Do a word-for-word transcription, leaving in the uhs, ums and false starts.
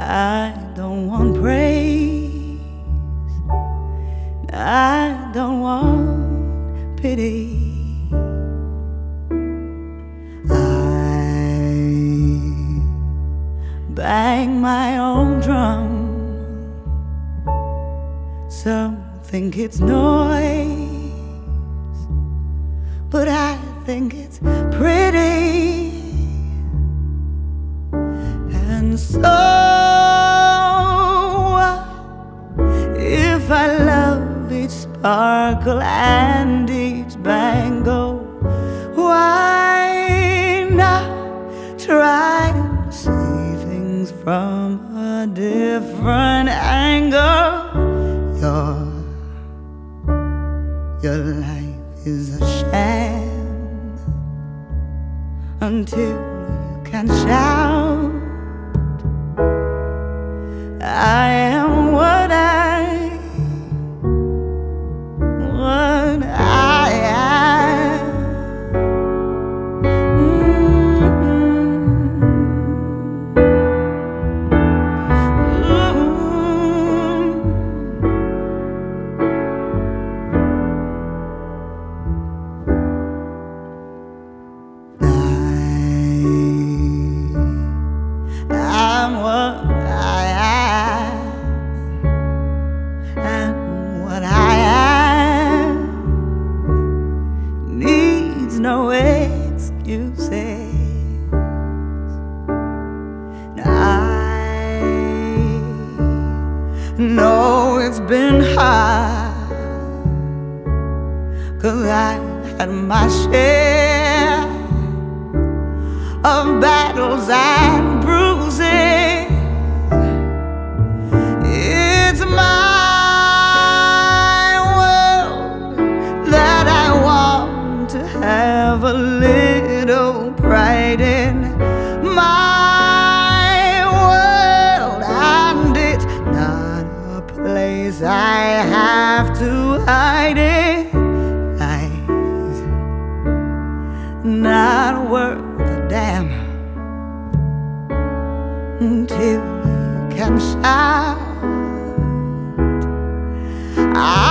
I don't want praise, I don't want pity. I bang my own drum. Some think it's noise, but I think it's pretty. And so if I love each sparkle and each bangle, why not try and see things from a different angle? Your, your life is a sham until you can shout, I am what I, what I am. Mm-hmm. I, I'm what I am, and what I am needs no excuses. I know it's been hard, 'cause I've had my share of battles and bruises. It's my world that I want to have a little pride in. My world, and it's not a place I have to hide in. Life's not worth a damn until you can shout, I